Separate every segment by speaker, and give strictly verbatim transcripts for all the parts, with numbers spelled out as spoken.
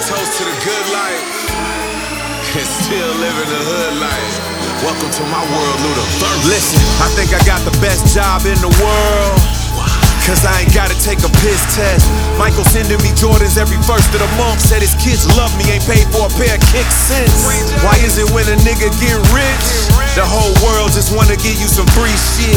Speaker 1: Toast to the good life and still living the hood life. Welcome to my world, Ludaverse. Listen, I think I got the best job in the world, cause I ain't gotta take a piss test. Michael sending me Jordans every first of the month. Said his kids love me, ain't paid for a pair of kicks since. Why is it when a nigga get rich, the whole world just wanna give you some free shit?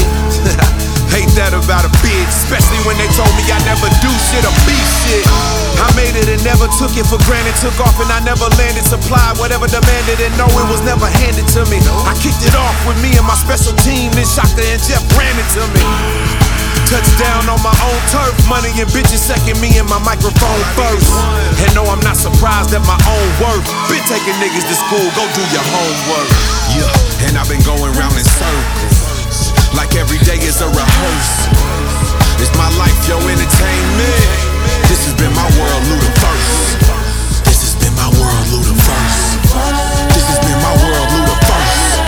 Speaker 1: Hate that about a bitch, especially when they told me I never do shit or be shit. I made it and never took it for granted. Took off and I never landed. Supplied whatever demanded and no, it was never handed to me. I kicked it off with me and my special team. Then Shaka and Jeff ran it to me. Touchdown on my own turf. Money and bitches second, me and my microphone first. And no, I'm not surprised at my own worth. Been taking niggas to school, go do your homework. Yeah, and I've been going round in circles like every day is a rehearsal. It's my life, yo, entertainment. This has been my world, Ludaverse. This has been my world, Ludaverse. This has been my world, Ludaverse.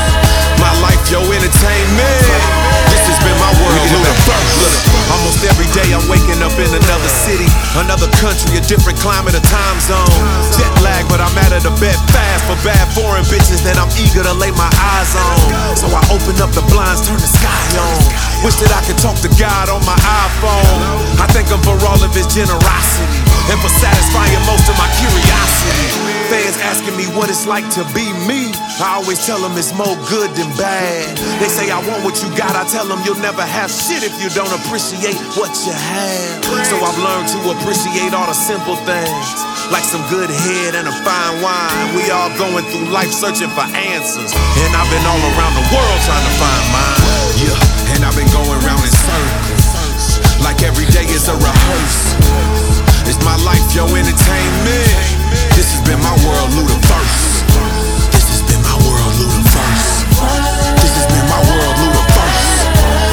Speaker 1: My life, yo, entertainment. This has been my world, Ludaverse. Almost every day I'm waking up in another city, another country, a different climate, a time zone. Jet lag, but I'm out of the bed fast for bad foreign bitches that I'm eager to lay my eyes on. So I open up the blinds, turn the sky on. Wish that I could talk to God on my iPhone. I thank him for all of his generosity and for satisfying most of my curiosity. Fans asking me what it's like to be me. I always tell them it's more good than bad. They say I want what you got, I tell them you'll never have shit if you don't appreciate what you have. So I've learned to appreciate all the simple things, like some good head and a fine wine. We all going through life searching for answers, and I've been all around the world trying to find mine. Yeah, and I've been going round in circles like every day is a rehearsal. It's my life, yo, entertainment. This has been my world, Ludaverse. This has been my world, Ludaverse. This has been my world, Ludaverse.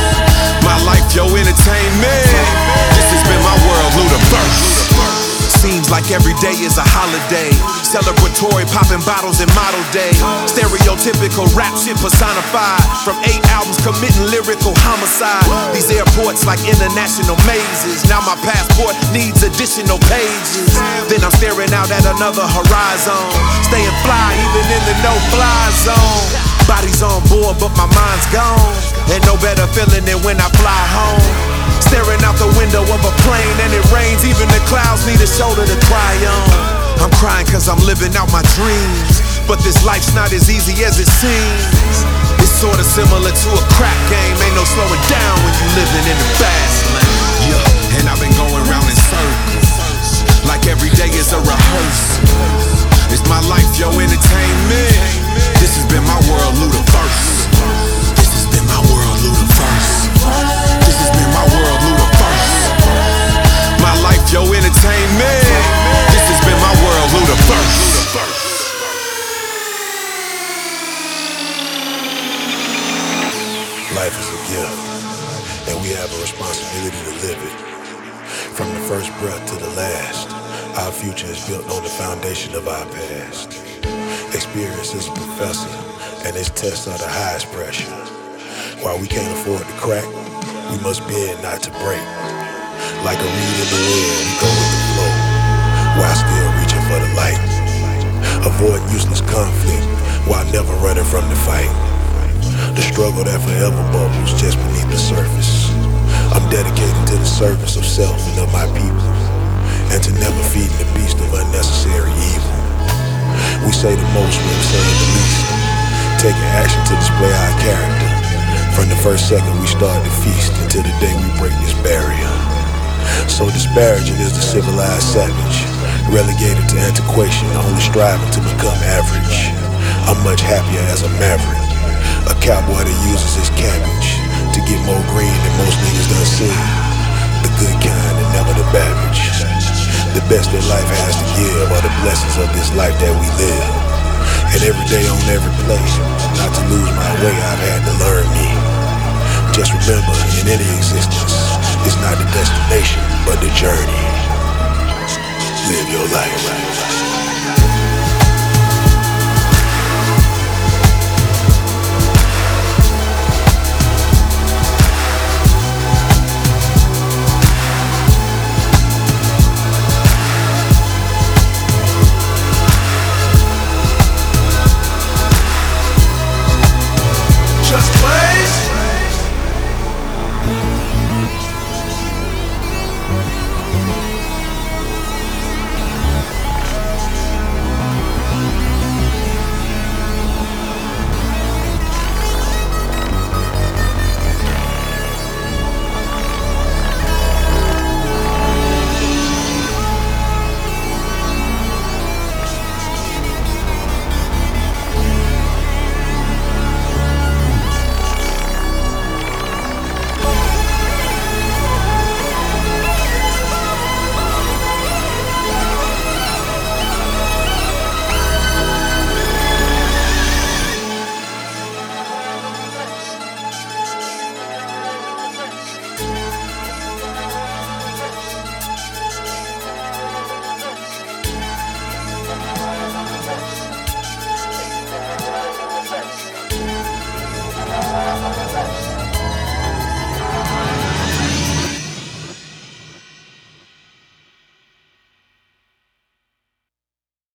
Speaker 1: My life, yo, entertainment. This has been my world, Ludaverse. Seems like every day is a holiday. Celebratory, popping bottles in model day. Stereotypical rap shit personified. From eight albums committing lyrical homicide. These airports like international mazes. Now my passport needs additional pages. Then I'm staring out at another horizon. Staying fly even in the no-fly zone. Body's on board but my mind's gone. And no better feeling than when I fly home. Staring out the window of a plane and it rains. Even the clouds need a shoulder to cry on. I'm crying cause I'm living out my dreams, but this life's not as easy as it seems. It's sorta similar to a crap game. Ain't no slowing down when you living in the fast lane. Yeah, and I've been going round in circles like every day is a rehearsal. It's my life, yo, entertainment. This has been my world, Ludaverse. This has been my world, Ludaverse. This has been my world, Ludaverse. My life, yo, entertainment. This has been my world, Ludaverse.
Speaker 2: Life is a gift, and we have a responsibility to live it. From the first breath to the last, our future is built on the foundation of our past. Experience is a professor, and its tests are the highest pressure. While we can't afford to crack, we must bend not to break. Like a reed in the wind, we go with the flow, while still reaching for the light. Avoiding useless conflict, while never running from the fight. The struggle that forever bubbles just beneath the surface. I'm dedicated to the service of self and of my people, and to never feeding the beast of unnecessary evil. We say the most when we say the least, taking action to display our character. From the first second we start to feast until the day we break this barrier. So disparaging is the civilized savage, relegated to antiquation, only striving to become average. I'm much happier as a maverick, a cowboy that uses his cabbage to get more green than most niggas done seen. The good kind and never the babbage. The best that life has to give are the blessings of this life that we live. And every day on every place, not to lose my way, I've had to learn me. Just remember, in any existence, it's not the destination, but the journey. Live your life.